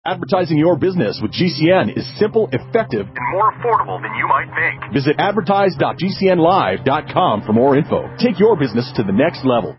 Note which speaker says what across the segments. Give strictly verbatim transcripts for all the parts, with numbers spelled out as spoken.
Speaker 1: Advertising your business with G C N is simple, effective, and more affordable than you might think. Visit advertise dot g c n live dot com for more info. Take your business to the next level.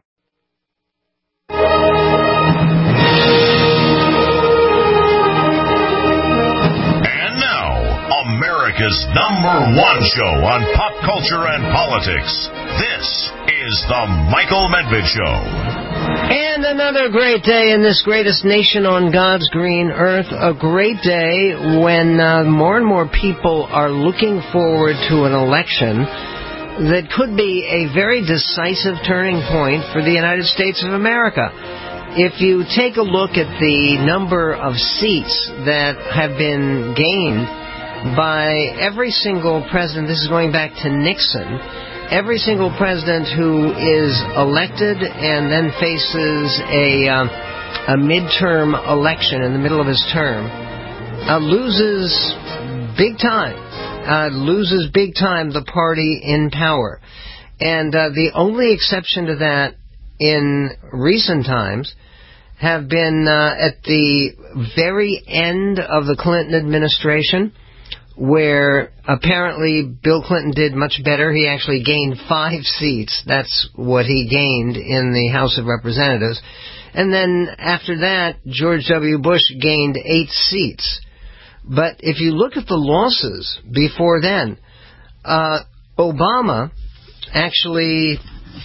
Speaker 2: And now, America's number one show on pop culture and politics. This is The Michael Medved Show.
Speaker 3: And another great day in this greatest nation on God's green earth. A great day when uh, more and more people are looking forward to an election that could be a very decisive turning point for the United States of America. If you take a look at the number of seats that have been gained by every single president, this is going back to Nixon, every single president who is elected and then faces a, um, a midterm election in the middle of his term uh, loses big time, uh, loses big time the party in power. And uh, the only exception to that in recent times have been uh, at the very end of the Clinton administration, where apparently Bill Clinton did much better. He actually gained five seats. That's what he gained in the House of Representatives. And then after that, George W. Bush gained eight seats. But if you look at the losses before then, uh, Obama actually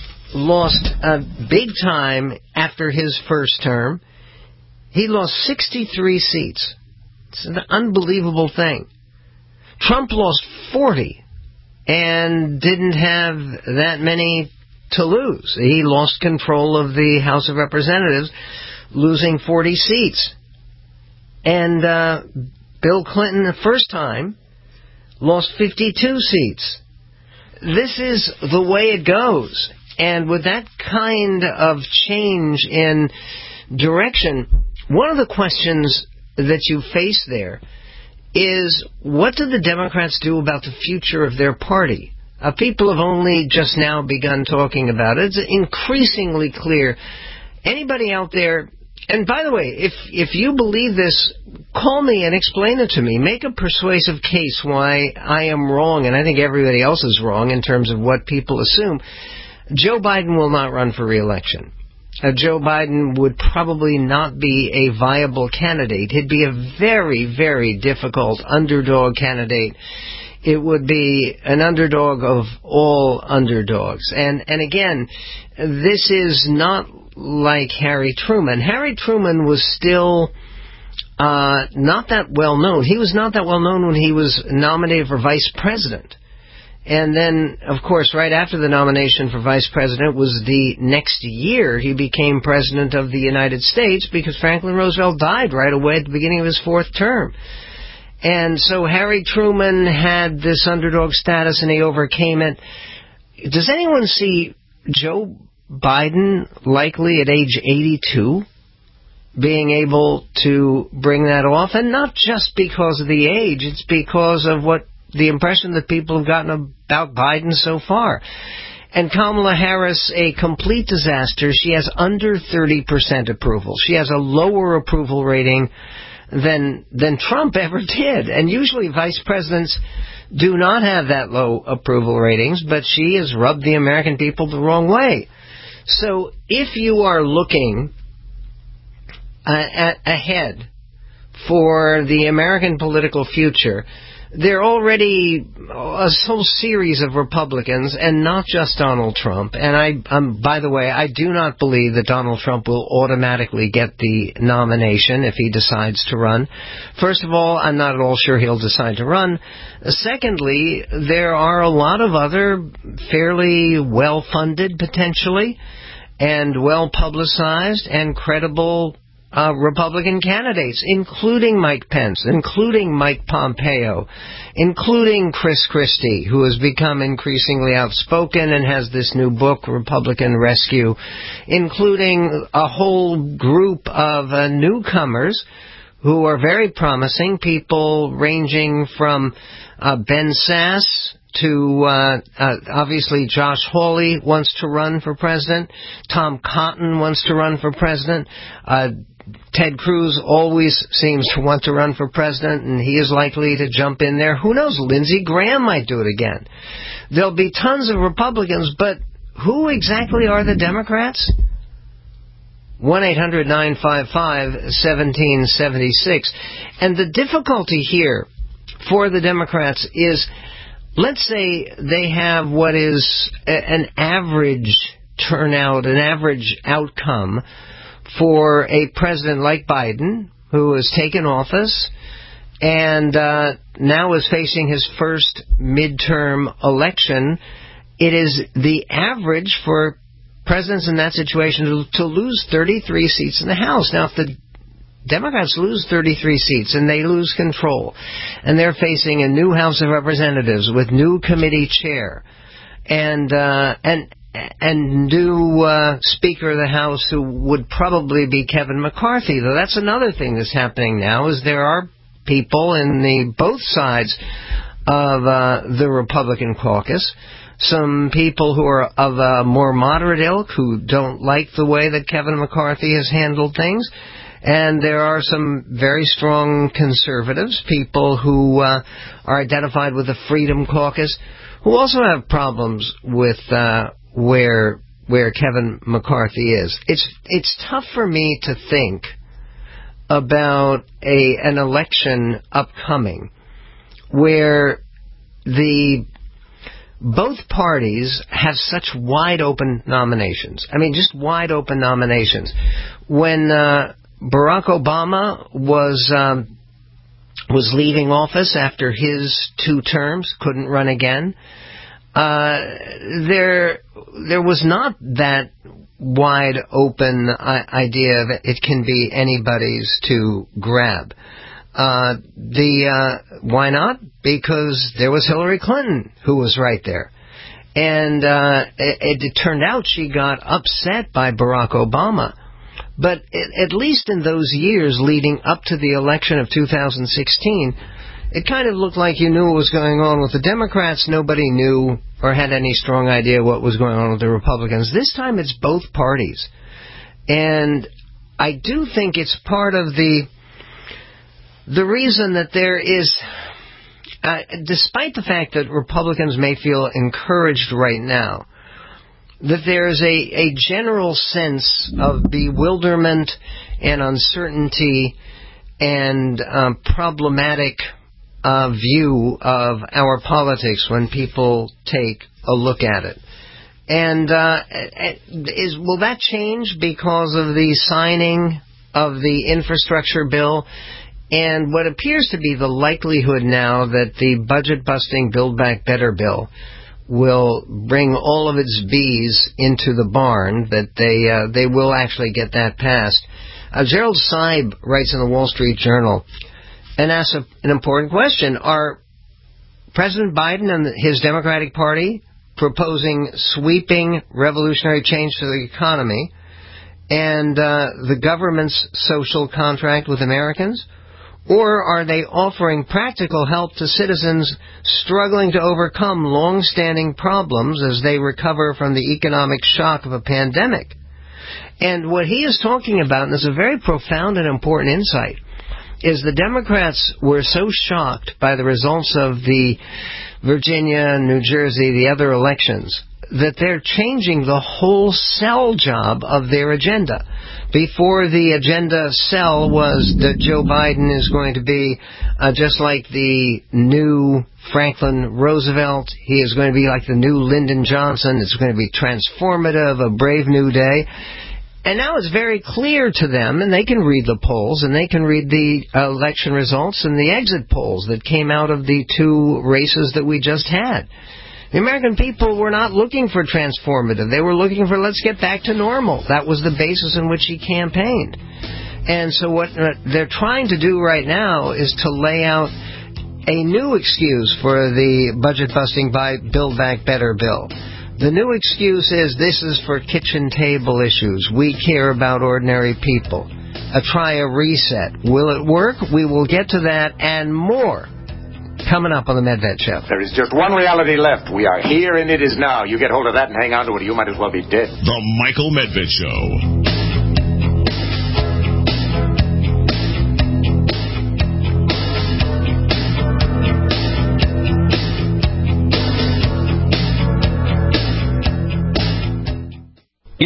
Speaker 3: lost uh, big time after his first term. He lost sixty-three seats. It's an unbelievable thing. Trump lost forty and didn't have that many to lose. He lost control of the House of Representatives, losing forty seats. And uh, Bill Clinton, the first time, lost fifty-two seats. This is the way it goes. And with that kind of change in direction, one of the questions that you face there is, what do the Democrats do about the future of their party? Uh, people have only just now begun talking about it. It's increasingly clear. Anybody out there, and by the way, if if you believe this, call me and explain it to me. Make a persuasive case why I am wrong, and I think everybody else is wrong in terms of what people assume. Joe Biden will not run for re-election. Uh, Joe Biden would probably not be a viable candidate. He'd be a very, very difficult underdog candidate. It would be an underdog of all underdogs. And, and again, this is not like Harry Truman. Harry Truman was still uh, not that well known. He was not that well known when he was nominated for vice president. And then, of course, right after the nomination for vice president was the next year he became president of the United States, because Franklin Roosevelt died right away at the beginning of his fourth term. And so Harry Truman had this underdog status and he overcame it. Does anyone see Joe Biden likely at age eighty-two being able to bring that off? And not just because of the age, it's because of what the impression that people have gotten about Biden so far. And Kamala Harris, a complete disaster. She has under thirty percent approval. She has a lower approval rating than than Trump ever did. And usually vice presidents do not have that low approval ratings, but she has rubbed the American people the wrong way. So if you are looking uh, at, ahead for the American political future, there are already a whole series of Republicans, and not just Donald Trump. And I, um, by the way, I do not believe that Donald Trump will automatically get the nomination if he decides to run. First of all, I'm not at all sure he'll decide to run. Secondly, there are a lot of other fairly well-funded, potentially, and well-publicized and credible Uh, Republican candidates, including Mike Pence, including Mike Pompeo, including Chris Christie, who has become increasingly outspoken and has this new book, Republican Rescue, including a whole group of uh, newcomers who are very promising, people ranging from uh, Ben Sass to, uh, uh, obviously, Josh Hawley wants to run for president. Tom Cotton wants to run for president. Uh, Ted Cruz always seems to want to run for president, and he is likely to jump in there. Who knows? Lindsey Graham might do it again. There'll be tons of Republicans, but who exactly are the Democrats? one eight hundred nine five five one seven seven six. And the difficulty here for the Democrats is, let's say they have what is a, an average turnout, an average outcome for a president like Biden, who has taken office and uh, now is facing his first midterm election. It is the average for presidents in that situation to, to lose thirty-three seats in the House. Now, if the Democrats lose thirty-three seats and they lose control, and they're facing a new House of Representatives with new committee chair and uh, and and new uh, Speaker of the House, who would probably be Kevin McCarthy. Though that's another thing that's happening now, is there are people in the both sides of uh, the Republican caucus, some people who are of a more moderate ilk who don't like the way that Kevin McCarthy has handled things. And there are some very strong conservatives, people who uh, are identified with the Freedom Caucus, who also have problems with uh, where where Kevin McCarthy is. It's it's tough for me to think about a an election upcoming where the both parties have such wide open nominations. I mean, just wide open nominations. When uh, Barack Obama was um, was leaving office after his two terms, couldn't run again, uh, there there was not that wide open idea of it can be anybody's to grab. Uh, the uh, why not? Because there was Hillary Clinton who was right there, and uh, it, it turned out she got upset by Barack Obama. But at least in those years leading up to the election of two thousand sixteen, it kind of looked like you knew what was going on with the Democrats. Nobody knew or had any strong idea what was going on with the Republicans. This time it's both parties. And I do think it's part of the the reason that there is, uh, despite the fact that Republicans may feel encouraged right now, that there's a, a general sense of bewilderment and uncertainty and um, problematic uh, view of our politics when people take a look at it. And uh, is will that change because of the signing of the infrastructure bill and what appears to be the likelihood now that the budget-busting Build Back Better bill will bring all of its bees into the barn, that they uh, they will actually get that passed. Uh, Gerald Seib writes in the Wall Street Journal and asks a, an important question. Are President Biden and his Democratic Party proposing sweeping revolutionary change to the economy and uh, the government's social contract with Americans? Or are they offering practical help to citizens struggling to overcome long-standing problems as they recover from the economic shock of a pandemic? And what he is talking about, and it's a very profound and important insight, is the Democrats were so shocked by the results of the Virginia, New Jersey, the other elections, that they're changing the whole sell job of their agenda. Before, the agenda sell was that Joe Biden is going to be uh, just like the new Franklin Roosevelt. He is going to be like the new Lyndon Johnson. It's going to be transformative, a brave new day. And now it's very clear to them, and they can read the polls, and they can read the uh, election results and the exit polls that came out of the two races that we just had. The American people were not looking for transformative. They were looking for let's get back to normal. That was the basis in which he campaigned. And so what they're trying to do right now is to lay out a new excuse for the budget-busting by Build Back Better bill. The new excuse is this is for kitchen table issues. We care about ordinary people. A try a reset. Will it work? We will get to that and more coming up on the Medved Show.
Speaker 4: There is just one reality left. We are here and it is now. You get hold of that and hang on to it, you might as well be dead.
Speaker 2: The Michael Medved Show.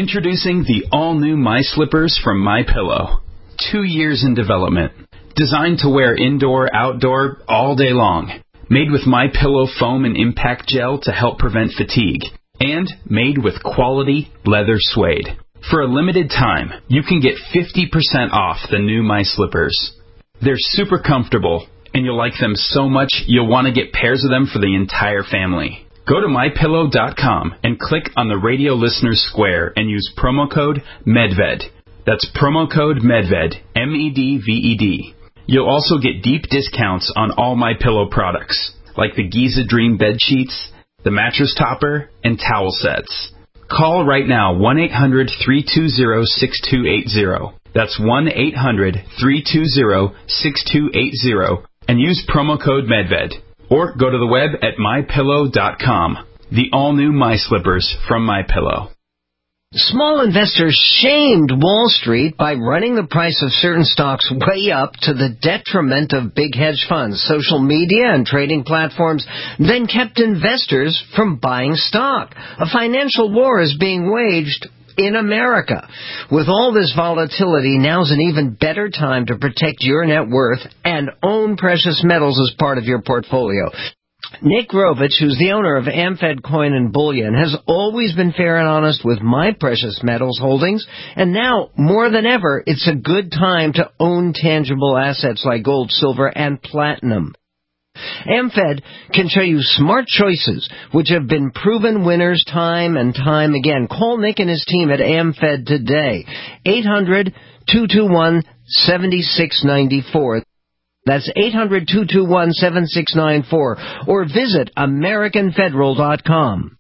Speaker 5: Introducing the all-new My Slippers from MyPillow. Two years in development. Designed to wear indoor, outdoor, all day long. Made with MyPillow foam and impact gel to help prevent fatigue. And made with quality leather suede. For a limited time, you can get fifty percent off the new My Slippers. They're super comfortable, and you'll like them so much you'll want to get pairs of them for the entire family. Go to my pillow dot com and click on the radio listeners square and use promo code MEDVED. That's promo code MEDVED, M E D V E D. You'll also get deep discounts on all MyPillow products, like the Giza Dream bed sheets, the mattress topper, and towel sets. Call right now, one eight hundred, three two zero, six two eight zero. That's one eight hundred, three two zero, six two eight zero, and use promo code MEDVED. Or go to the web at my pillow dot com. The all-new My Slippers from MyPillow.
Speaker 3: Small investors shamed Wall Street by running the price of certain stocks way up to the detriment of big hedge funds. Social media and trading platforms then kept investors from buying stock. A financial war is being waged in America. With all this volatility, now's an even better time to protect your net worth and own precious metals as part of your portfolio. Nick Grovich, who's the owner of AmFed Coin and Bullion, has always been fair and honest with my precious metals holdings, and now, more than ever, it's a good time to own tangible assets like gold, silver, and platinum. AmFed can show you smart choices which have been proven winners time and time again. Call Nick and his team at AmFed today. eight hundred, two two one, seven six nine four. That's eight hundred, two two one, seven six nine four. Or visit American Federal dot com.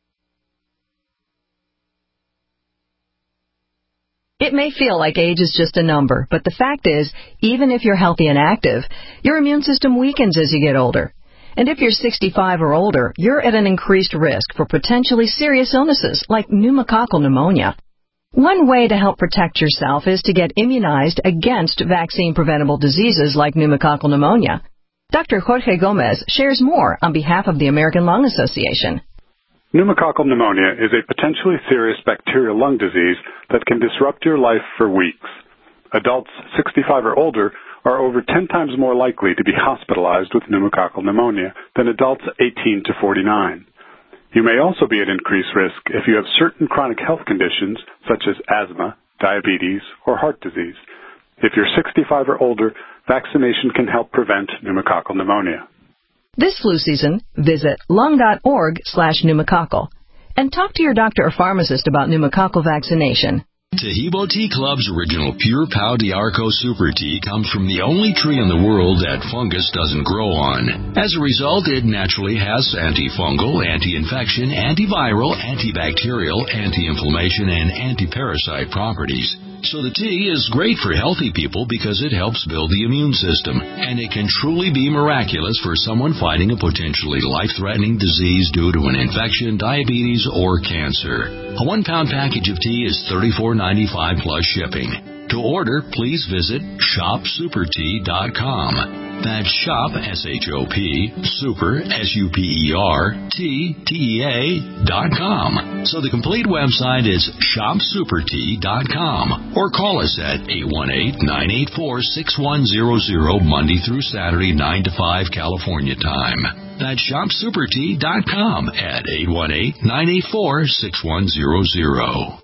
Speaker 6: It may feel like age is just a number, but the fact is, even if you're healthy and active, your immune system weakens as you get older. And if you're sixty-five or older, you're at an increased risk for potentially serious illnesses like pneumococcal pneumonia. One way to help protect yourself is to get immunized against vaccine-preventable diseases like pneumococcal pneumonia. Doctor Jorge Gomez shares more on behalf of the American Lung Association.
Speaker 7: Pneumococcal pneumonia is a potentially serious bacterial lung disease that can disrupt your life for weeks. Adults sixty-five or older are over ten times more likely to be hospitalized with pneumococcal pneumonia than adults eighteen to forty-nine. You may also be at increased risk if you have certain chronic health conditions such as asthma, diabetes, or heart disease. If you're sixty-five or older, vaccination can help prevent pneumococcal pneumonia.
Speaker 6: This flu season, visit lung.org slash pneumococcal and talk to your doctor or pharmacist about pneumococcal vaccination.
Speaker 8: Taheebo Tea Club's original Pure Pau D'Arco Super Tea comes from the only tree in the world that fungus doesn't grow on. As a result, it naturally has antifungal, anti-infection, antiviral, antibacterial, anti-inflammation, and anti-parasite properties. So the tea is great for healthy people because it helps build the immune system, and it can truly be miraculous for someone fighting a potentially life-threatening disease due to an infection, diabetes, or cancer. A one-pound package of tea is thirty-four ninety-five plus shipping. To order, please visit shop super tea dot com. That's shop, S H O P, super, S U P E R, T, T E A, dot com. So the complete website is shop super tea dot com. Or call us at eight one eight, nine eight four, six one zero zero, Monday through Saturday, nine to five California time. That's shop super tea dot com at eight one eight, nine eight four, six one zero zero.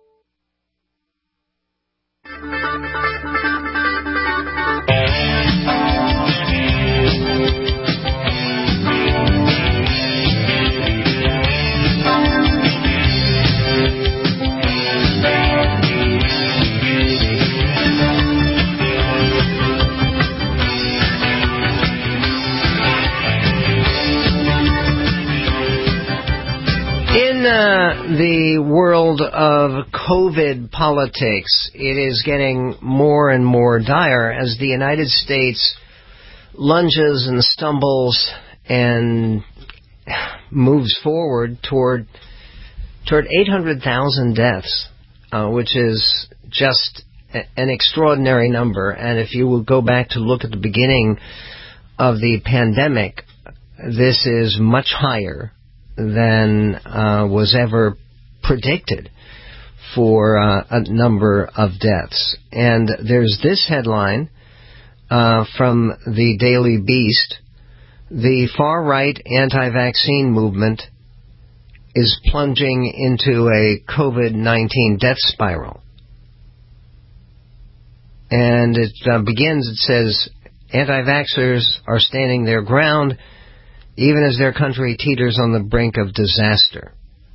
Speaker 3: In the world of COVID politics, it is getting more and more dire as the United States lunges and stumbles and moves forward toward toward eight hundred thousand deaths, uh, which is just an extraordinary number. And if you will go back to look at the beginning of the pandemic, this is much higher than uh, was ever predicted for uh, a number of deaths. And there's this headline uh, from the Daily Beast. The far-right anti-vaccine movement is plunging into a COVID nineteen death spiral. And it uh, begins, it says, anti-vaxxers are standing their ground even as their country teeters on the brink of disaster.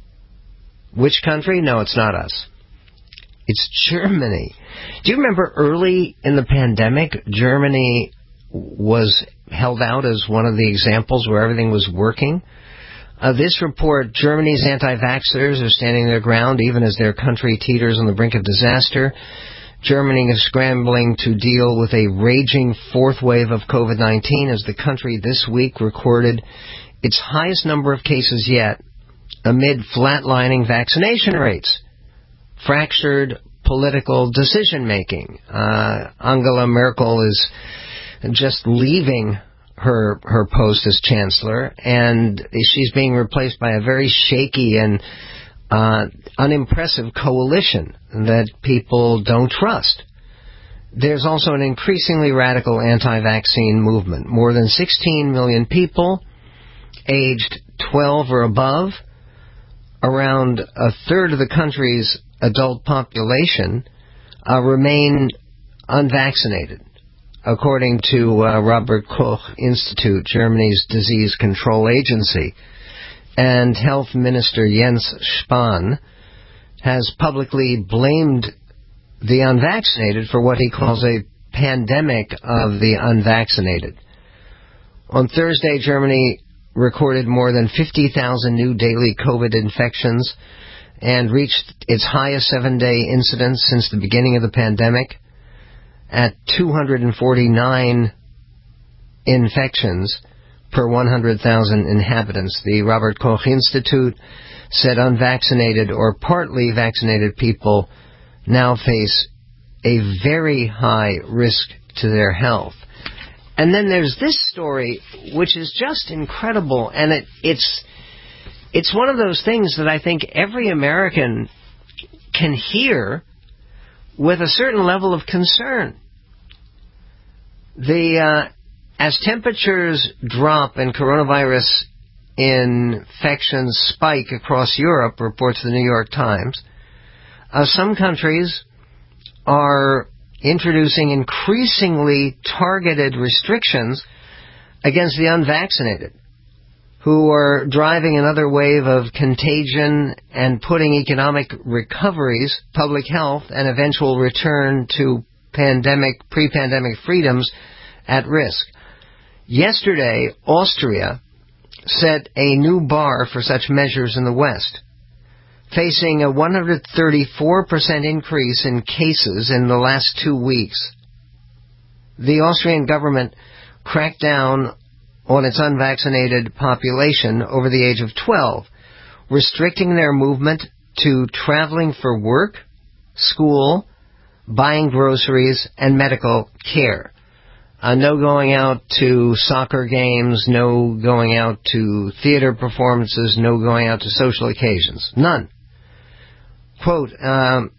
Speaker 3: Which country? No, it's not us. It's Germany. Do you remember early in the pandemic, Germany was held out as one of the examples where everything was working? Uh, this report, Germany's anti-vaxxers are standing their ground even as their country teeters on the brink of disaster. Germany is scrambling to deal with a raging fourth wave of COVID nineteen as the country this week recorded its highest number of cases yet amid flatlining vaccination rates, fractured political decision-making. Uh, Angela Merkel is just leaving her her post as chancellor, and she's being replaced by a very shaky and uh, unimpressive coalition that people don't trust. There's also an increasingly radical anti-vaccine movement. More than sixteen million people aged twelve or above, around a third of the country's adult population, uh, remain unvaccinated, according to uh, Robert Koch Institute, Germany's disease control agency. And Health Minister Jens Spahn has publicly blamed the unvaccinated for what he calls a pandemic of the unvaccinated. On Thursday, Germany recorded more than fifty thousand new daily COVID infections and reached its highest seven-day incidence since the beginning of the pandemic at two hundred forty-nine infections per one hundred thousand inhabitants. The Robert Koch Institute said unvaccinated or partly vaccinated people now face a very high risk to their health. And then there's this story, which is just incredible, and it, it's it's one of those things that I think every American can hear with a certain level of concern. The uh, as temperatures drop and coronavirus infections spike across Europe, reports the New York Times, uh, some countries are introducing increasingly targeted restrictions against the unvaccinated, who are driving another wave of contagion and putting economic recoveries, public health, and eventual return to pandemic, pre-pandemic freedoms at risk. Yesterday, Austria set a new bar for such measures in the West, facing a one hundred thirty-four percent increase in cases in the last two weeks. The Austrian government cracked down on its unvaccinated population over the age of twelve, restricting their movement to traveling for work, school, buying groceries, and medical care. Uh, no going out to soccer games, no going out to theater performances, no going out to social occasions. None. Quote, um,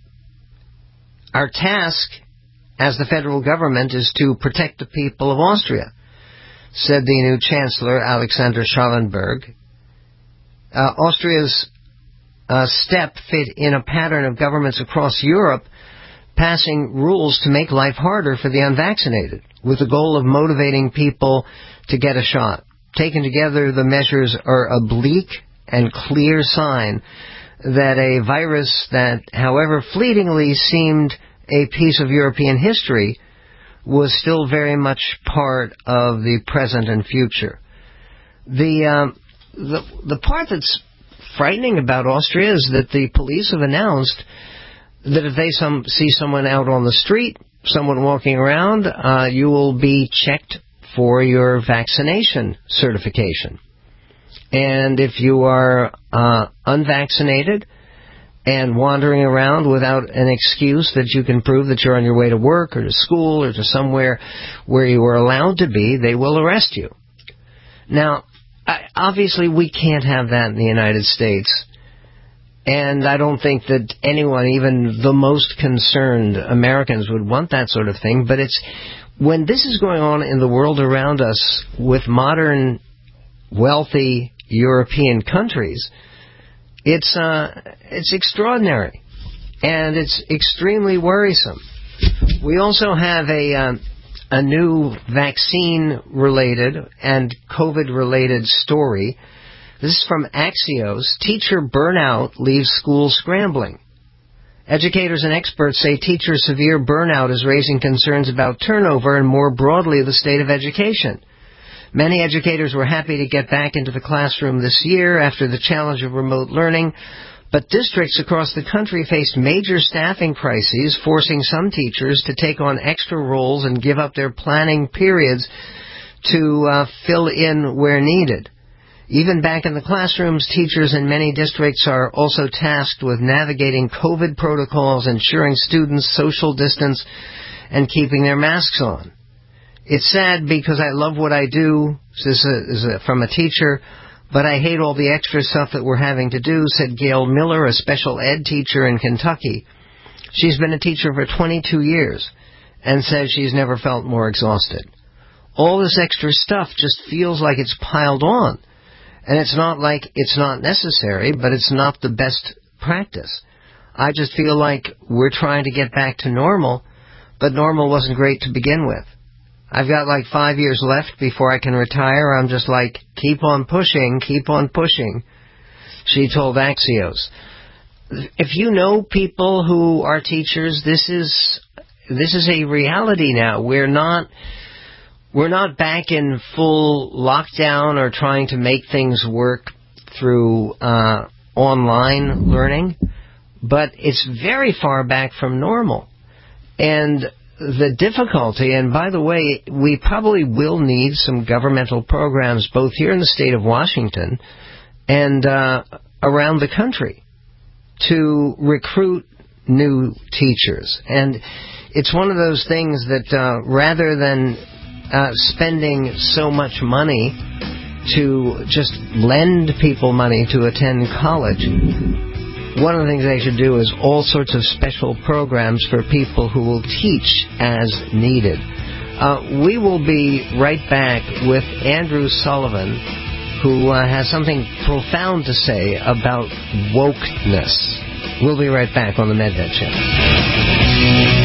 Speaker 3: our task as the federal government is to protect the people of Austria, said the new Chancellor, Alexander Schallenberg. Uh, Austria's uh, step fit in a pattern of governments across Europe passing rules to make life harder for the unvaccinated, with the goal of motivating people to get a shot. Taken together, the measures are a bleak and clear sign that a virus that, however fleetingly seemed a piece of European history, was still very much part of the present and future. The, um, the, the part that's frightening about Austria is that the police have announced that if they some, see someone out on the street, someone walking around, uh, you will be checked for your vaccination certification. And if you are uh, unvaccinated and wandering around without an excuse that you can prove that you're on your way to work or to school or to somewhere where you are allowed to be, they will arrest you. Now, I, obviously we can't have that in the United States. And I don't think that anyone, even the most concerned Americans, would want that sort of thing. But it's when this is going on in the world around us with modern, wealthy European countries, it's uh, it's extraordinary, and it's extremely worrisome. We also have a uh, a new vaccine-related and COVID-related story. This is from Axios. Teacher burnout leaves schools scrambling. Educators and experts say teacher severe burnout is raising concerns about turnover and more broadly the state of education. Many educators were happy to get back into the classroom this year after the challenge of remote learning, but districts across the country faced major staffing crises, forcing some teachers to take on extra roles and give up their planning periods to uh, fill in where needed. Even back in the classrooms, teachers in many districts are also tasked with navigating COVID protocols, ensuring students social distance, and keeping their masks on. It's sad because I love what I do, this is a, from a teacher, but I hate all the extra stuff that we're having to do, said Gail Miller, a special ed teacher in Kentucky. She's been a teacher for twenty-two years and says she's never felt more exhausted. All this extra stuff just feels like it's piled on. And it's not like it's not necessary, but it's not the best practice. I just feel like we're trying to get back to normal, but normal wasn't great to begin with. I've got like five years left before I can retire. I'm just like, keep on pushing, keep on pushing, she told Axios. If you know people who are teachers, this is this is a reality now. We're not... We're not back in full lockdown or trying to make things work through uh, online learning, but it's very far back from normal. And the difficulty, and by the way, we probably will need some governmental programs both here in the state of Washington and uh, around the country to recruit new teachers. And it's one of those things that uh, rather than Uh, spending so much money to just lend people money to attend college, one of the things they should do is all sorts of special programs for people who will teach as needed. Uh, we will be right back with Andrew Sullivan, who uh, has something profound to say about wokeness. We'll be right back on the MedVet Channel.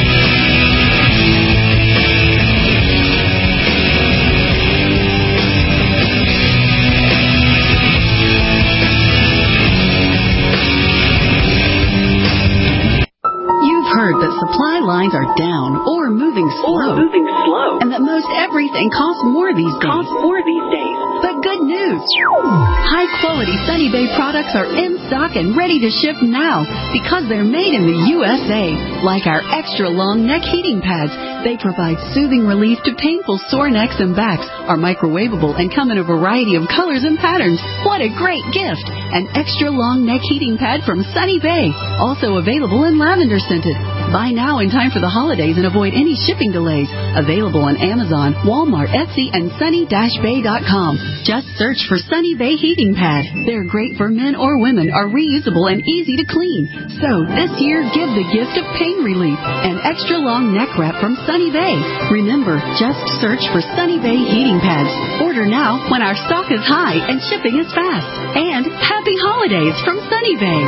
Speaker 9: That supply lines are down or moving slow,
Speaker 10: or moving slow,
Speaker 9: and that most everything costs more these days.
Speaker 10: Costs more these days.
Speaker 9: But good news! High-quality Sunny Bay products are in stock and ready to ship now because they're made in the U S A. Like our extra-long neck heating pads, they provide soothing relief to painful sore necks and backs, are microwavable, and come in a variety of colors and patterns. What a great gift! An extra-long neck heating pad from Sunny Bay, also available in lavender scented. Buy now in time for the holidays and avoid any shipping delays. Available on Amazon, Walmart, Etsy, and sunny dash bay dot com. Just search for Sunny Bay Heating Pad. They're great for men or women, are reusable and easy to clean. So this year, give the gift of pain relief. An extra long neck wrap from Sunny Bay. Remember, just search for Sunny Bay Heating Pads. Order now when our stock is high and shipping is fast. And happy holidays from Sunny Bay.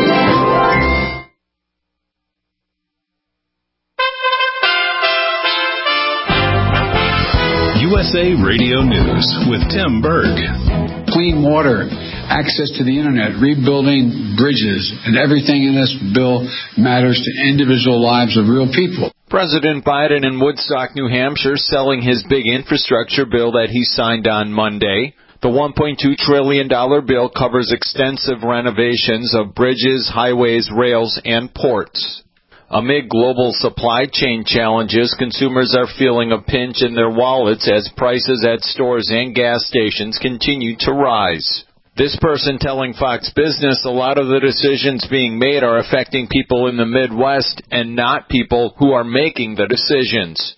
Speaker 2: U S A Radio News with Tim Berg.
Speaker 11: Clean water, access to the internet, rebuilding bridges, and everything in this bill matters to individual lives of real people.
Speaker 12: President Biden in Woodstock, New Hampshire, selling his big infrastructure bill that he signed on Monday. The one point two trillion dollars bill covers extensive renovations of bridges, highways, rails, and ports. Amid global supply chain challenges, consumers are feeling a pinch in their wallets as prices at stores and gas stations continue to rise. This person telling Fox Business a lot of the decisions being made are affecting people in the Midwest and not people who are making the decisions.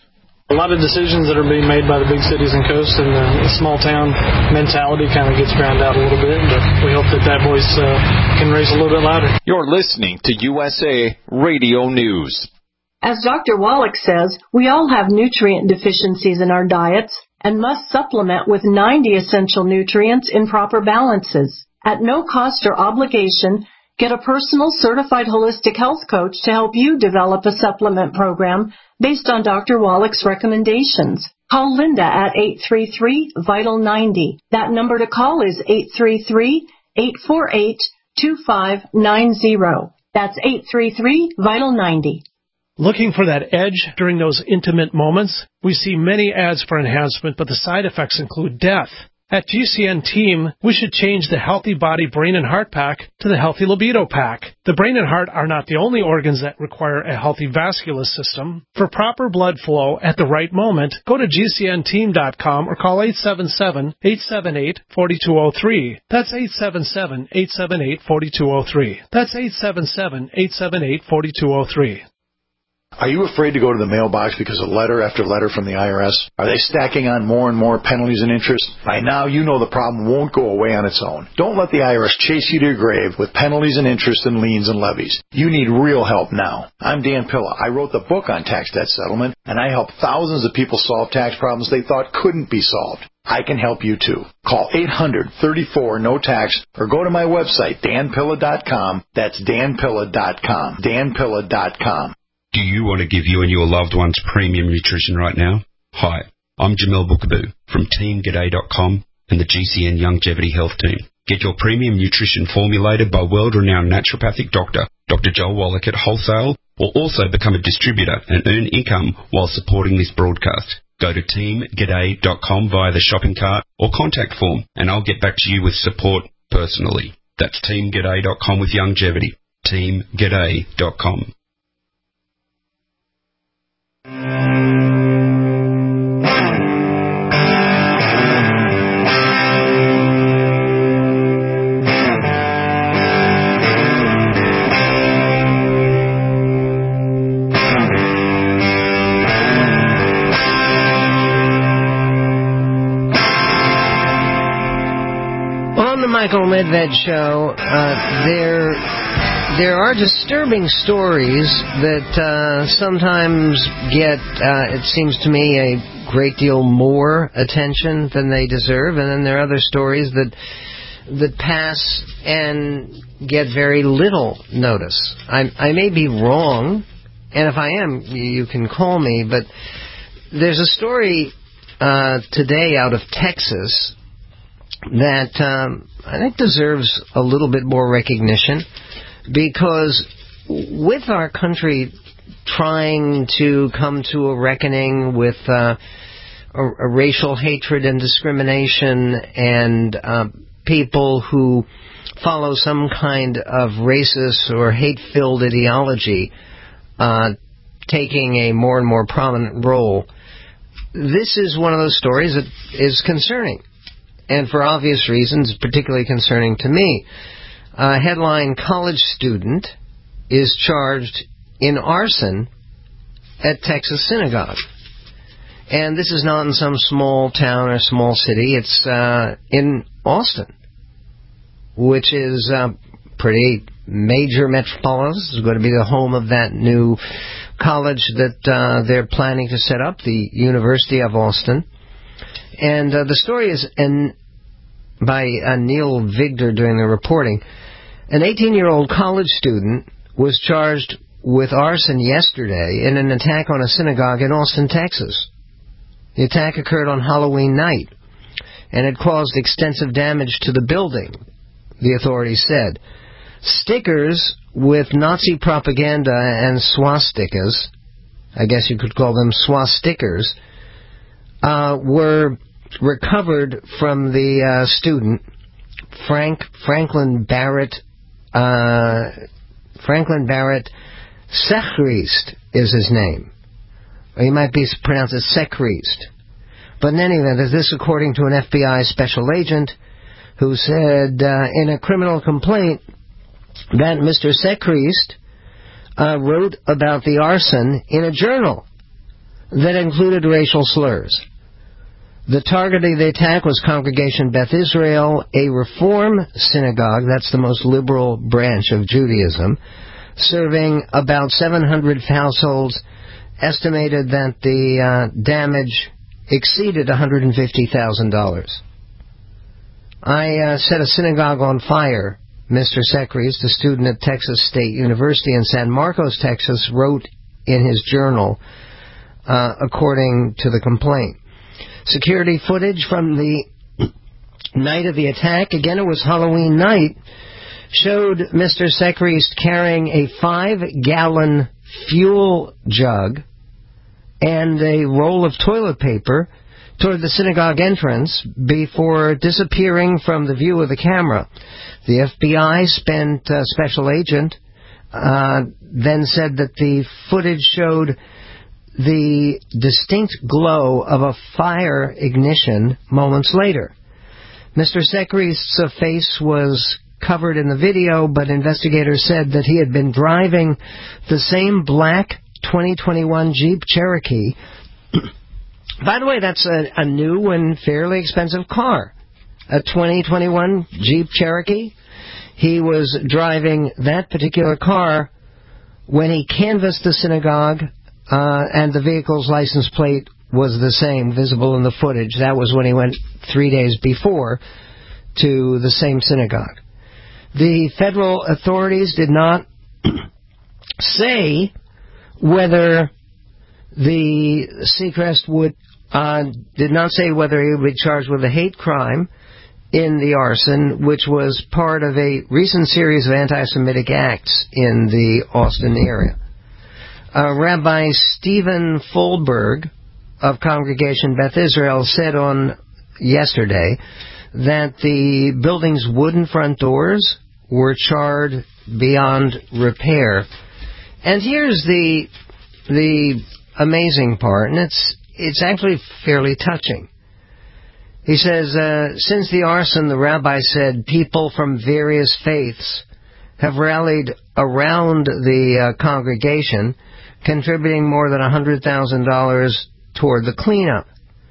Speaker 13: A lot of decisions that are being made by the big cities and coasts, and uh, the small town mentality kind of gets drowned out a little bit, but we hope that that voice uh, can raise a little bit louder.
Speaker 12: You're listening to U S A Radio News.
Speaker 14: As Doctor Wallach says, we all have nutrient deficiencies in our diets and must supplement with ninety essential nutrients in proper balances. At no cost or obligation, get a personal certified holistic health coach to help you develop a supplement program based on Doctor Wallach's recommendations. Call Linda at eight three three, VITAL ninety. That number to call is eight three three, eight four eight, two five nine zero. That's eight three three, VITAL ninety.
Speaker 15: Looking for that edge during those intimate moments? We see many ads for enhancement, but the side effects include death. At G C N Team, we should change the Healthy Body Brain and Heart Pack to the Healthy Libido Pack. The brain and heart are not the only organs that require a healthy vascular system. For proper blood flow at the right moment, go to G C N team dot com or call eight seven seven, eight seven eight, four two zero three. That's eight seven seven, eight seven eight, four two zero three. That's eight seven seven, eight seven eight, four two zero three.
Speaker 16: Are you afraid to go to the mailbox because of letter after letter from the I R S? Are they stacking on more and more penalties and interest? By now, you know the problem won't go away on its own. Don't let the I R S chase you to your grave with penalties and interest and liens and levies. You need real help now. I'm Dan Pilla. I wrote the book on tax debt settlement, and I help thousands of people solve tax problems they thought couldn't be solved. I can help you too. Call eight hundred, thirty-four, no tax or go to my website, dan pilla dot com. That's dan pilla dot com. dan pilla dot com.
Speaker 17: Do you want to give you and your loved ones premium nutrition right now? Hi, I'm Jamel Bookaboo from team g'day dot com and the G C N Longevity Health Team. Get your premium nutrition formulated by world-renowned naturopathic doctor, Doctor Joel Wallach at wholesale, or also become a distributor and earn income while supporting this broadcast. Go to team g'day dot com via the shopping cart or contact form, and I'll get back to you with support personally. That's team g'day dot com with longevity. team g'day dot com.
Speaker 3: On the Michael Medved Show, uh, there there are disturbing stories that uh, sometimes get, uh, it seems to me, a great deal more attention than they deserve, and then there are other stories that that pass and get very little notice. I, I may be wrong, and if I am, you can call me, but there's a story uh, today out of Texas that um, I think deserves a little bit more recognition, because with our country trying to come to a reckoning with uh, a, a racial hatred and discrimination and uh, people who follow some kind of racist or hate-filled ideology uh, taking a more and more prominent role, this is one of those stories that is concerning. And for obvious reasons, particularly concerning to me. A headline, college student is charged in arson at Texas synagogue. And this is not in some small town or small city. It's uh, in Austin, which is a pretty major metropolis. It's going to be the home of that new college that uh, they're planning to set up, the University of Austin. And uh, the story is in, by uh, Neil Vigder during the reporting. An eighteen-year-old college student was charged with arson yesterday in an attack on a synagogue in Austin, Texas. The attack occurred on Halloween night, and it caused extensive damage to the building, the authorities said. Stickers with Nazi propaganda and swastikas, I guess you could call them swastickers, uh, were recovered from the uh, student, Frank Franklin Barrett. Uh, Franklin Barrett Sechrist is his name. Or he might be pronounced as Sechrist. But in any event, this according to an F B I special agent who said uh, in a criminal complaint that Mister Sechrist uh, wrote about the arson in a journal that included racial slurs. The target of the attack was Congregation Beth Israel, a Reform synagogue, that's the most liberal branch of Judaism, serving about seven hundred households. Estimated that the uh, damage exceeded one hundred fifty thousand dollars. I uh, set a synagogue on fire, Mister Secres, the student at Texas State University in San Marcos, Texas, wrote in his journal, uh, according to the complaint. Security footage from the night of the attack, again it was Halloween night, showed Mister Secres carrying a five-gallon fuel jug and a roll of toilet paper toward the synagogue entrance before disappearing from the view of the camera. The F B I spent a special agent, uh, then said that the footage showed the distinct glow of a fire ignition moments later. Mister Secres' face was covered in the video, but investigators said that he had been driving the same black twenty twenty-one Jeep Cherokee. By the way, that's a, a new and fairly expensive car. A twenty twenty-one Jeep Cherokee. He was driving that particular car when he canvassed the synagogue, uh, and the vehicle's license plate was the same, visible in the footage. That was when he went three days before to the same synagogue. The federal authorities did not say whether the Secrest would, uh, did not say whether he would be charged with a hate crime in the arson, which was part of a recent series of anti-Semitic acts in the Austin area. Uh, Rabbi Stephen Fulberg of Congregation Beth Israel said on yesterday that the building's wooden front doors were charred beyond repair. And here's the the amazing part, and it's it's actually fairly touching. He says, uh, since the arson, the rabbi said, people from various faiths have rallied around the uh, congregation, contributing more than one hundred thousand dollars toward the cleanup.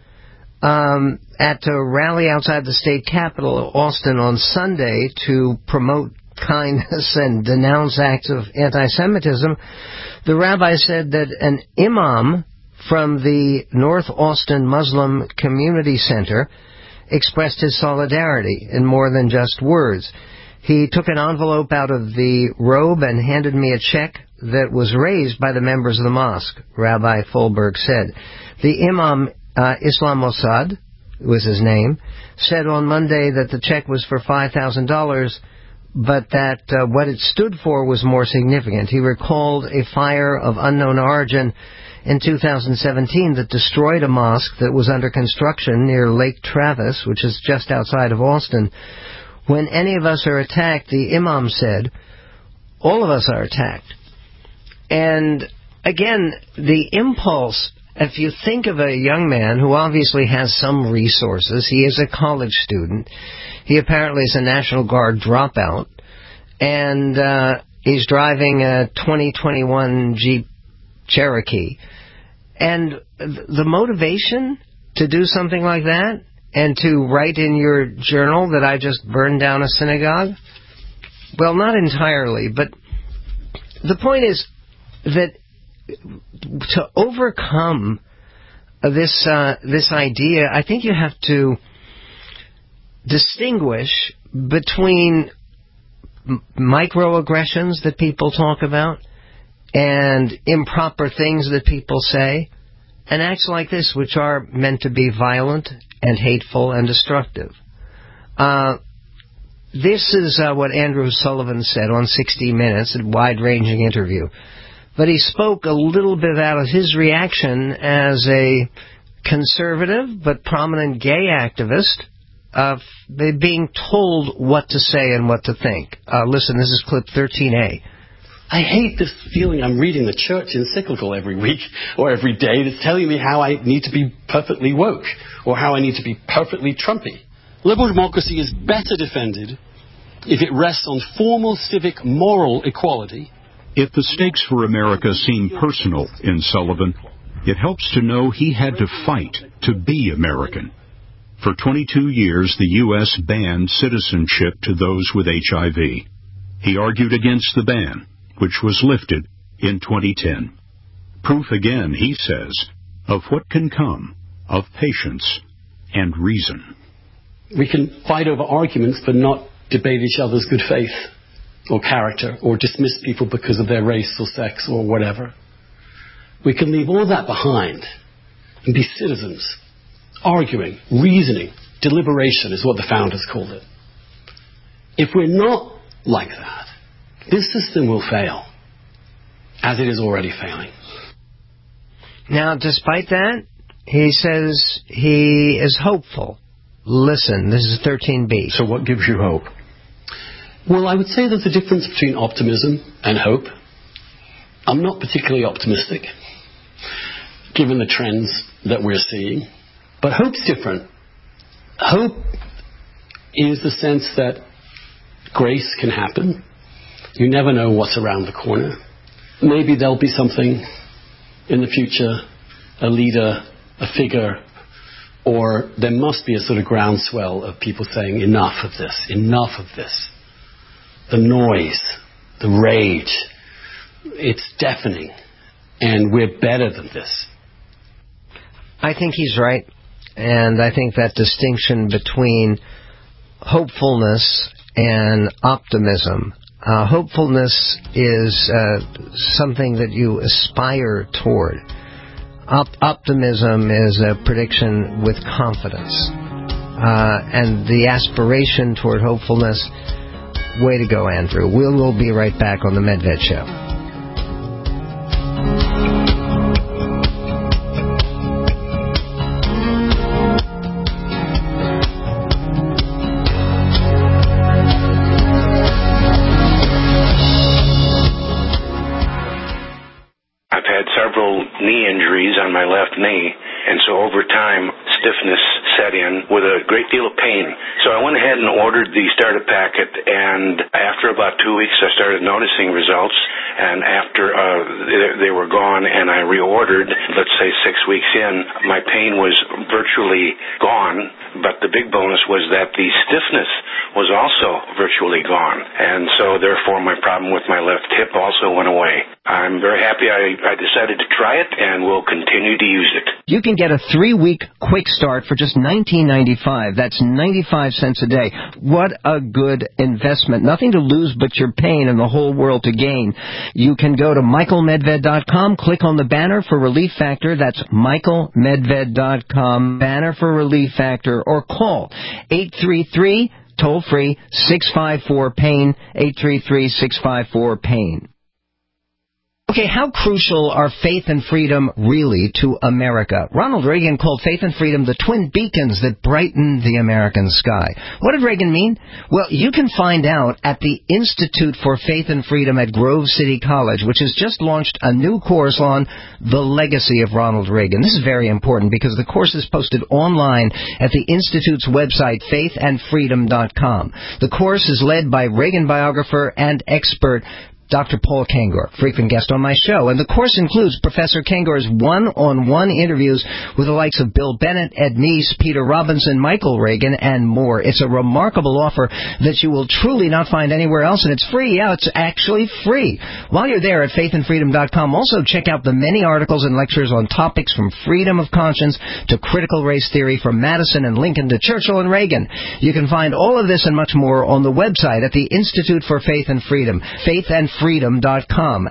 Speaker 3: Um, at a rally outside the state capital, Austin, on Sunday to promote kindness and denounce acts of anti-Semitism, the rabbi said that an imam from the North Austin Muslim Community Center expressed his solidarity in more than just words. He took an envelope out of the robe and handed me a check that was raised by the members of the mosque, Rabbi Fulberg said. The imam, uh, Islam Mossad, was his name, said on Monday that the check was for five thousand dollars, but that uh, what it stood for was more significant. He recalled a fire of unknown origin in two thousand seventeen that destroyed a mosque that was under construction near Lake Travis, which is just outside of Austin. When any of us are attacked, the imam said, all of us are attacked. And again, the impulse, if you think of a young man who obviously has some resources, he is a college student, he apparently is a National Guard dropout, and uh, he's driving a twenty twenty-one Jeep Cherokee. And the motivation to do something like that and to write in your journal that I just burned down a synagogue, well, not entirely, but the point is that to overcome this uh, this idea, I think you have to distinguish between m- microaggressions that people talk about and improper things that people say, and acts like this, which are meant to be violent and hateful and destructive. Uh, this is uh, what Andrew Sullivan said on sixty minutes, a wide-ranging interview. But he spoke a little bit out of his reaction as a conservative but prominent gay activist of being told what to say and what to think. Uh, listen, this is clip thirteen A.
Speaker 18: I hate this feeling I'm reading the church encyclical every week or every day that's telling me how I need to be perfectly woke or how I need to be perfectly Trumpy. Liberal democracy is better defended if it rests on formal civic moral equality.
Speaker 19: If the stakes for America seem personal in Sullivan, It helps to know he had to fight to be American. For twenty-two years, the U S banned citizenship to those with H I V. He argued against the ban, which was lifted in twenty ten. Proof again, he says, of what can come of patience and reason.
Speaker 18: We can fight over arguments but not debate each other's good faith or character or dismiss people because of their race or sex or whatever. We can leave all that behind and be citizens, arguing, reasoning. Deliberation is what the founders called it. If we're not like that, this system will fail, as it is already failing.
Speaker 3: Now, despite that, he says he is hopeful. Listen, this is thirteen B.
Speaker 16: So what gives you hope?
Speaker 18: Well, I would say there's a difference between optimism and hope. I'm not particularly optimistic, given the trends that we're seeing. But hope's different. Hope is the sense that grace can happen. You never know what's around the corner. Maybe there'll be something in the future, a leader, a figure, or there must be a sort of groundswell of people saying, enough of this, enough of this. The noise, the rage, it's deafening, and we're better than this.
Speaker 3: I think he's right, and I think that distinction between hopefulness and optimism. Uh, hopefulness is uh, something that you aspire toward. Op- optimism is a prediction with confidence. Uh, and the aspiration toward hopefulness, way to go, Andrew. We'll, we'll be right back on the Medved Show.
Speaker 20: Knee injuries on my left knee, and so over time stiffness set in with a great deal of pain. So I went ahead and ordered the starter packet, and after about two weeks I started noticing results, and after uh, they, they were gone and I reordered, let's say six weeks in, my pain was virtually gone, but the big bonus was that the stiffness was also virtually gone, and so therefore my problem with my left hip also went away. I'm very happy I, I decided to try it and will continue to use it.
Speaker 3: You can get a three-week quick start for just nineteen ninety-five. That's ninety-five cents a day. What a good investment. Nothing to lose but your pain and the whole world to gain. You can go to michael medved dot com, click on the banner for Relief Factor. That's michael medved dot com, banner for Relief Factor, or call eight three three, toll-free, six five four, pain, eight three three, six five four, pain. Okay, how crucial are faith and freedom really to America? Ronald Reagan called faith and freedom the twin beacons that brighten the American sky. What did Reagan mean? Well, you can find out at the Institute for Faith and Freedom at Grove City College, which has just launched a new course on the legacy of Ronald Reagan. This is very important because the course is posted online at the Institute's website, faith and freedom dot com. The course is led by Reagan biographer and expert Doctor Paul Kengor, frequent guest on my show. And the course includes Professor Kengor's one-on-one interviews with the likes of Bill Bennett, Ed Meese, Peter Robinson, Michael Reagan, and more. It's a remarkable offer that you will truly not find anywhere else, and it's free. Yeah, it's actually free. While you're there at faith and freedom dot com, also check out the many articles and lectures on topics from freedom of conscience to critical race theory, from Madison and Lincoln to Churchill and Reagan. You can find all of this and much more on the website at the Institute for Faith and Freedom, faith and freedom dot com.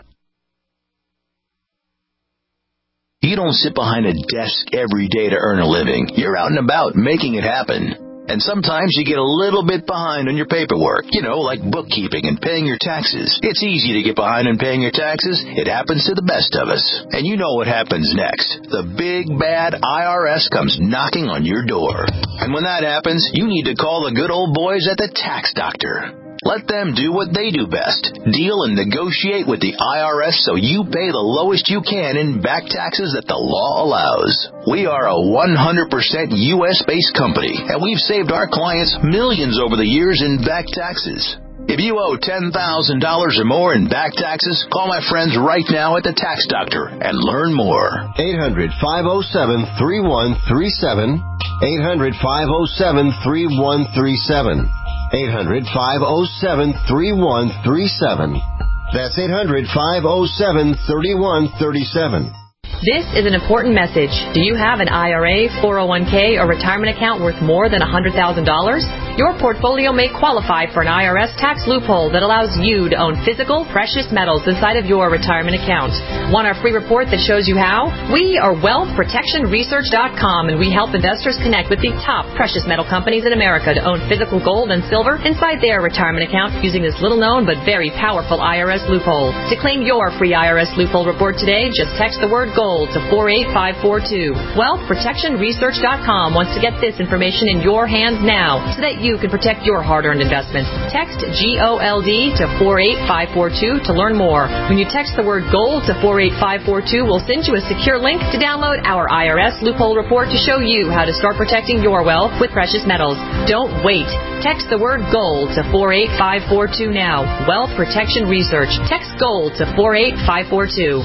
Speaker 21: You don't sit behind a desk every day to earn a living. You're out and about making it happen. And sometimes you get a little bit behind on your paperwork, you know, like bookkeeping and paying your taxes. It's easy to get behind on paying your taxes. It happens to the best of us. And you know what happens next. The big, bad I R S comes knocking on your door. And when that happens, you need to call the good old boys at the Tax Doctor. Let them do what they do best. Deal and negotiate with the I R S so you pay the lowest you can in back taxes that the law allows. We are a one hundred percent U S based company, and we've saved our clients millions over the years in back taxes. If you owe ten thousand dollars or more in back taxes, call my friends right now at the Tax Doctor and learn more.
Speaker 1: eight hundred, five oh seven, three one three seven. eight hundred, five oh seven, three one three seven. eight hundred, five oh seven, three one three seven. That's eight hundred, five oh seven, three one three seven.
Speaker 22: This is an important message. Do you have an I R A, four oh one k, or retirement account worth more than one hundred thousand dollars? Your portfolio may qualify for an I R S tax loophole that allows you to own physical, precious metals inside of your retirement account. Want our free report that shows you how? We are wealth protection research dot com, and we help investors connect with the top precious metal companies in America to own physical gold and silver inside their retirement account using this little-known but very powerful I R S loophole. To claim your free I R S loophole report today, just text the word GOLD to four eight five four two. wealth protection research dot com wants to get this information in your hands now so that you can protect your hard-earned investments. Text G O L D to four eight five four two to learn more. When you text the word GOLD to four eight five four two, we'll send you a secure link to download our I R S loophole report to show you how to start protecting your wealth with precious metals. Don't wait. Text the word GOLD to four eight five four two now. Wealth Protection Research. Text GOLD to four eight five four two.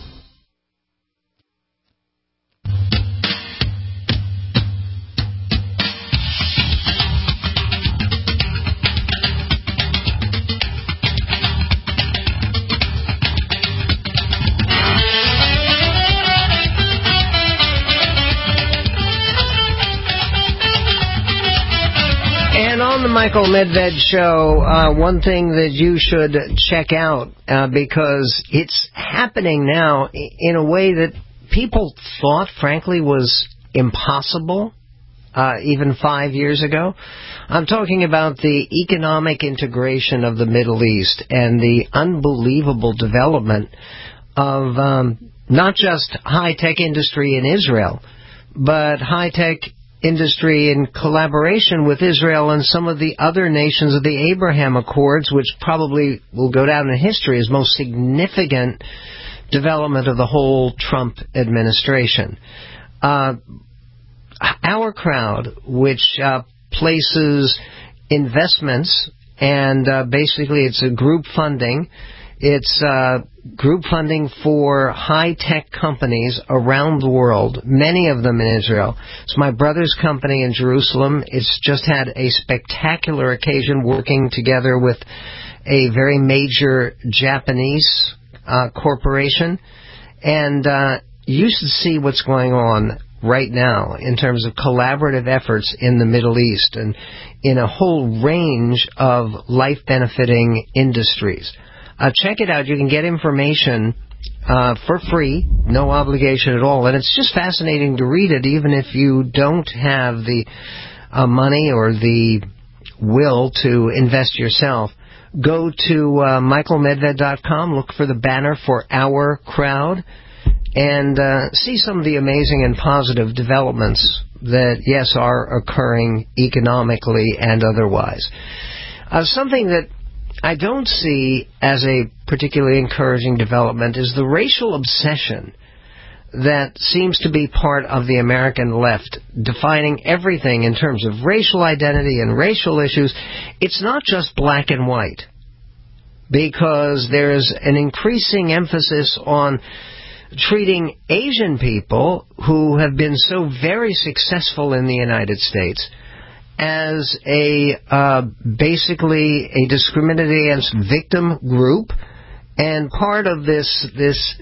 Speaker 3: On the Michael Medved Show, uh, one thing that you should check out, uh, because it's happening now in a way that people thought, frankly, was impossible uh, even five years ago. I'm talking about the economic integration of the Middle East and the unbelievable development of um, not just high-tech industry in Israel, but high-tech industry in collaboration with Israel and some of the other nations of the Abraham Accords, which probably will go down in history as most significant development of the whole Trump administration. Uh, our crowd, which uh, places investments, and uh, basically it's a group funding, it's uh, group funding for high-tech companies around the world, many of them in Israel. It's my brother's company in Jerusalem. It's just had a spectacular occasion working together with a very major Japanese uh, corporation. And uh, you should see what's going on right now in terms of collaborative efforts in the Middle East and in a whole range of life-benefiting industries. Uh, check it out. You can get information uh, for free, no obligation at all. And it's just fascinating to read it, even if you don't have the uh, money or the will to invest yourself. Go to uh, michael medved dot com, look for the banner for Our Crowd, and uh, see some of the amazing and positive developments that, yes, are occurring economically and otherwise. Uh, something that I don't see as a particularly encouraging development is the racial obsession that seems to be part of the American left, defining everything in terms of racial identity and racial issues. It's not just black and white, because there's an increasing emphasis on treating Asian people who have been so very successful in the United States as a uh, basically a discriminated against victim group, and part of this this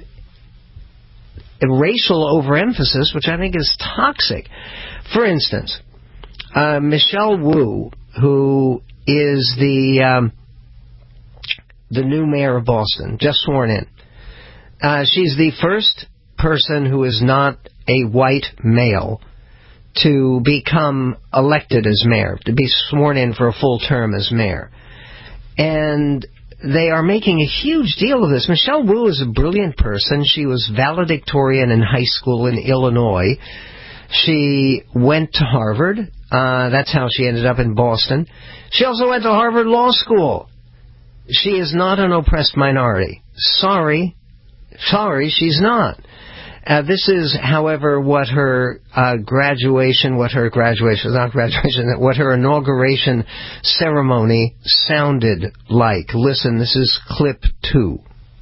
Speaker 3: racial overemphasis, which I think is toxic. For instance, uh, Michelle Wu, who is the um, the new mayor of Boston, just sworn in. Uh, she's the first person who is not a white male to become elected as mayor, to be sworn in for a full term as mayor. And they are making a huge deal of this. Michelle Wu is a brilliant person. She was valedictorian in high school in Illinois. She went to Harvard. Uh, that's how she ended up in Boston. She also went to Harvard Law School. She is not an oppressed minority. Sorry. Sorry, she's not. Uh, this is, however, what her uh, graduation, what her graduation, not graduation, what her inauguration ceremony sounded like. Listen, this is clip two.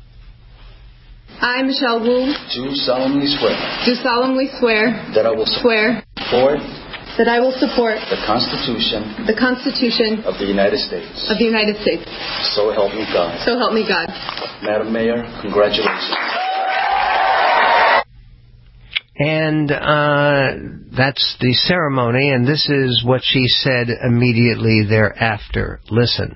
Speaker 4: I, Michelle Wu,
Speaker 5: do solemnly swear
Speaker 4: do solemnly swear
Speaker 5: that I will
Speaker 4: swear
Speaker 5: support
Speaker 4: that I will support
Speaker 5: the Constitution
Speaker 4: the Constitution
Speaker 5: of the United States.
Speaker 4: of the United States.
Speaker 5: So help me God.
Speaker 4: So help me God.
Speaker 5: Madam Mayor, congratulations.
Speaker 3: And uh, that's the ceremony, and this is what she said immediately thereafter. Listen.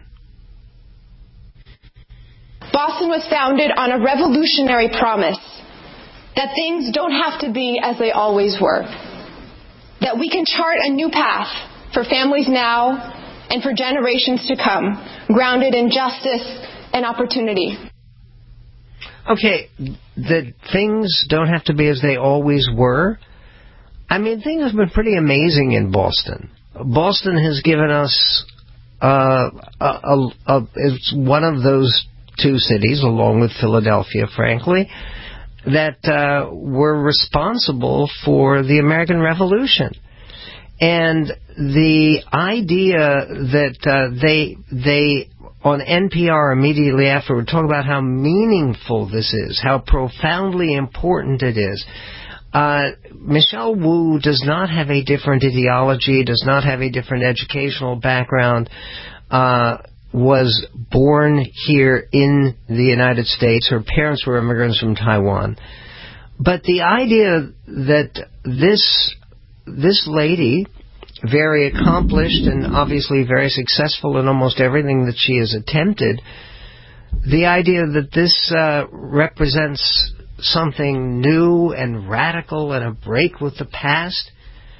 Speaker 4: Boston was founded on a revolutionary promise that things don't have to be as they always were. That we can chart a new path for families now and for generations to come, grounded in justice and opportunity.
Speaker 3: Okay, that things don't have to be as they always were. I mean, things have been pretty amazing in Boston. Boston has given us, uh, a, a, a, it's one of those two cities, along with Philadelphia, frankly, that uh, were responsible for the American Revolution. And the idea that uh, they they on N P R immediately afterward talk about how meaningful this is, how profoundly important it is. Uh, Michelle Wu does not have a different ideology, does not have a different educational background, uh, was born here in the United States. Her parents were immigrants from Taiwan. But the idea that this this lady, very accomplished and obviously very successful in almost everything that she has attempted, the idea that this uh, represents something new and radical and a break with the past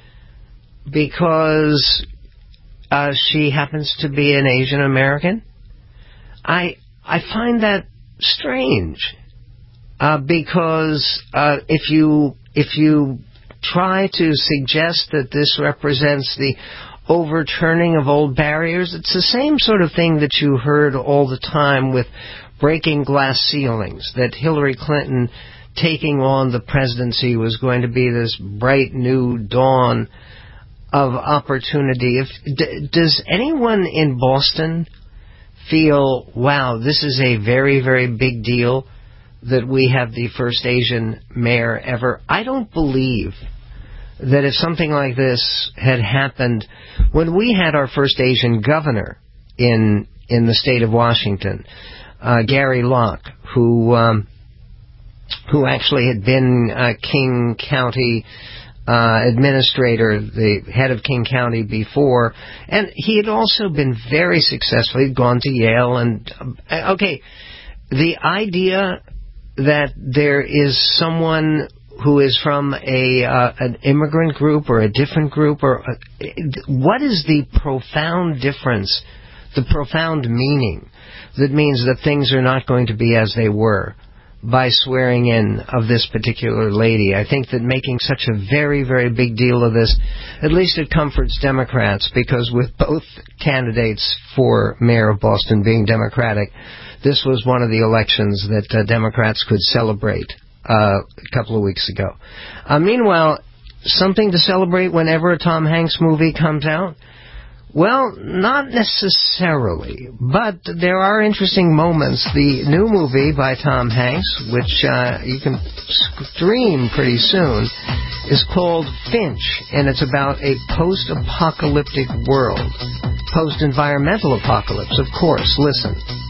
Speaker 3: because uh, she happens to be an Asian American, I I find that strange uh, because uh, if you if you try to suggest that this represents the overturning of old barriers, it's the same sort of thing that you heard all the time with breaking glass ceilings, that Hillary Clinton taking on the presidency was going to be this bright new dawn of opportunity. If, d- does anyone in Boston feel, wow, this is a very, very big deal that we have the first Asian mayor ever? I don't believe that if something like this had happened when we had our first Asian governor in in the state of Washington, uh, Gary Locke, who um, who actually had been uh, King County uh, administrator, the head of King County before, and he had also been very successful. He'd gone to Yale, and uh, okay, the idea that there is someone who is from a uh, an immigrant group or a different group, or uh, what is the profound difference, the profound meaning that means that things are not going to be as they were by swearing in of this particular lady? I think that making such a very, very big deal of this, at least it comforts Democrats, because with both candidates for mayor of Boston being Democratic, this was one of the elections that uh, Democrats could celebrate Uh, a couple of weeks ago. Uh, meanwhile, something to celebrate whenever a Tom Hanks movie comes out? Well, not necessarily, but there are interesting moments. The new movie by Tom Hanks, which uh, you can stream pretty soon, is called Finch, and it's about a post-apocalyptic world. Post-environmental apocalypse, of course. Listen.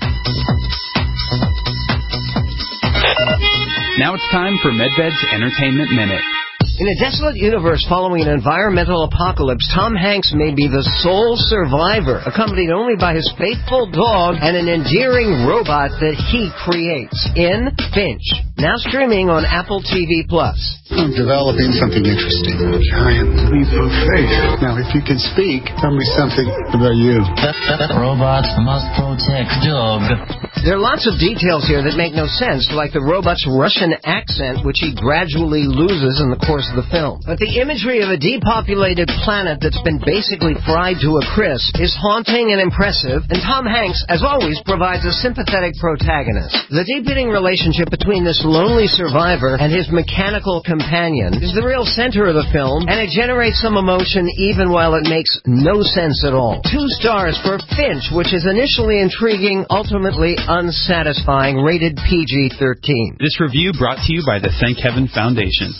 Speaker 23: Now it's time for Medved's Entertainment Minute.
Speaker 3: In a desolate universe following an environmental apocalypse, Tom Hanks may be the sole survivor, accompanied only by his faithful dog and an endearing robot that he creates in Finch. Now streaming on Apple T V Plus.
Speaker 24: I'm developing something interesting. A giant leap of faith. Now, if you can speak, tell me something about you.
Speaker 25: Robots must protect dog.
Speaker 3: There are lots of details here that make no sense, like the robot's Russian accent, which he gradually loses in the course of the film. But the imagery of a depopulated planet that's been basically fried to a crisp is haunting and impressive, and Tom Hanks, as always, provides a sympathetic protagonist. The deepening relationship between this lonely survivor and his mechanical companion is the real center of the film, and it generates some emotion even while it makes no sense at all. Two stars for Finch, which is initially intriguing, ultimately unsatisfying, rated P G thirteen.
Speaker 23: This review brought to you by the Thank Heaven Foundation.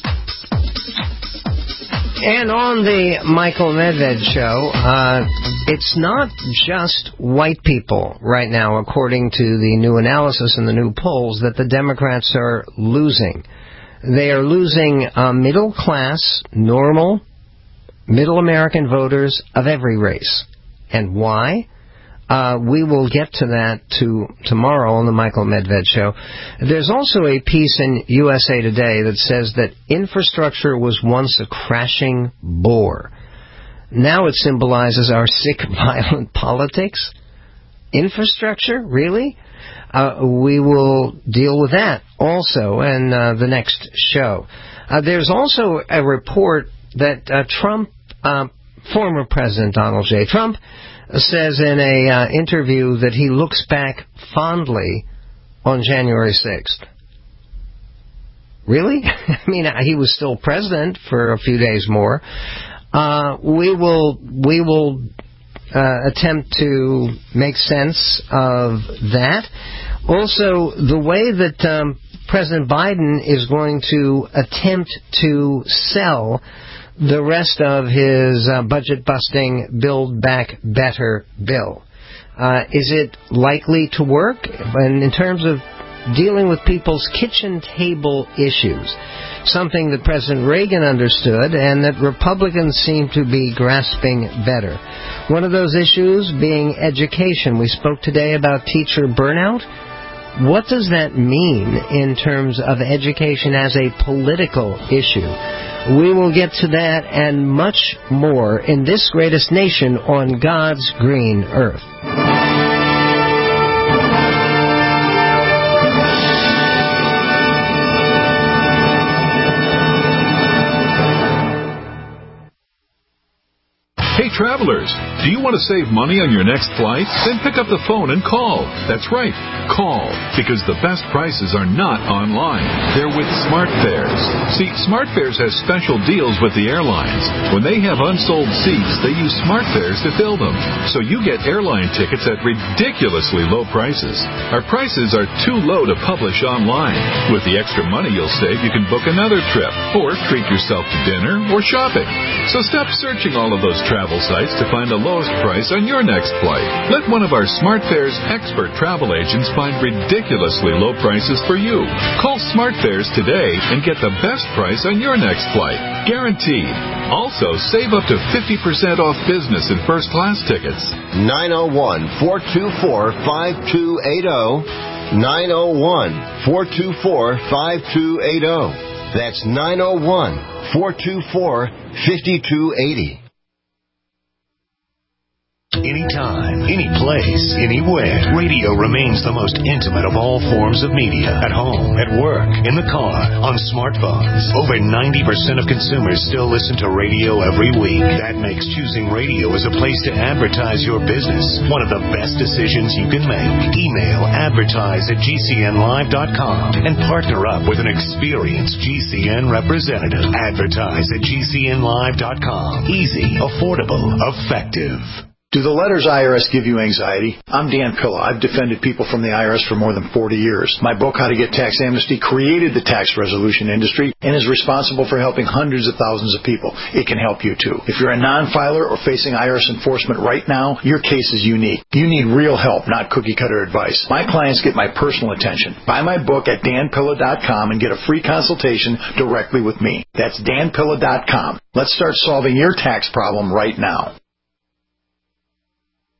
Speaker 3: And on the Michael Medved Show, uh, it's not just white people right now, according to the new analysis and the new polls, that the Democrats are losing. They are losing uh, middle class, normal, middle American voters of every race. And why? Uh, we will get to that to tomorrow on the Michael Medved Show. There's also a piece in U S A Today that says that infrastructure was once a crashing bore. Now it symbolizes our sick, violent politics. Infrastructure? Really? Uh, we will deal with that also in uh, the next show. Uh, there's also a report that uh, Trump, uh, former President Donald J. Trump, says in a uh, interview that he looks back fondly on January sixth. Really? I mean, he was still president for a few days more. Uh, we will we will uh, attempt to make sense of that. Also, the way that um, President Biden is going to attempt to sell the rest of his uh, budget-busting Build Back Better bill. Uh, is it likely to work? And in terms of dealing with people's kitchen table issues, something that President Reagan understood and that Republicans seem to be grasping better. One of those issues being education. We spoke today about teacher burnout. What does that mean in terms of education as a political issue? We will get to that and much more in this greatest nation on God's green earth.
Speaker 6: Hey travelers, do you want to save money on your next flight? Then pick up the phone and call. That's right, call, because the best prices are not online. They're with SmartFares. See, SmartFares has special deals with the airlines. When they have unsold seats, they use SmartFares to fill them. So you get airline tickets at ridiculously low prices. Our prices are too low to publish online. With the extra money you'll save, you can book another trip, or treat yourself to dinner or shopping. So stop searching all of those travel sites to find the lowest price on your next flight. Let one of our SmartFares expert travel agents find ridiculously low prices for you. Call SmartFares today and get the best price on your next flight. Guaranteed. Also, save up to fifty percent off business and first class tickets.
Speaker 1: nine oh one, four two four, five two eight oh. nine oh one, four two four, five two eight oh. That's nine oh one, four two four, five two eight oh.
Speaker 7: Anytime, any place, anywhere. Radio remains the most intimate of all forms of media. At home, at work, in the car, on smartphones. Over ninety percent of consumers still listen to radio every week. That makes choosing radio as a place to advertise your business one of the best decisions you can make. Email advertise at G C N live dot com and partner up with an experienced G C N representative. Advertise at G C N live dot com. Easy, affordable, effective.
Speaker 16: Do the letters I R S give you anxiety? I'm Dan Pilla. I've defended people from the I R S for more than forty years. My book, How to Get Tax Amnesty, created the tax resolution industry and is responsible for helping hundreds of thousands of people. It can help you, too. If you're a non-filer or facing I R S enforcement right now, your case is unique. You need real help, not cookie-cutter advice. My clients get my personal attention. Buy my book at Dan Pilla dot com and get a free consultation directly with me. That's Dan Pilla dot com. Let's start solving your tax problem right now.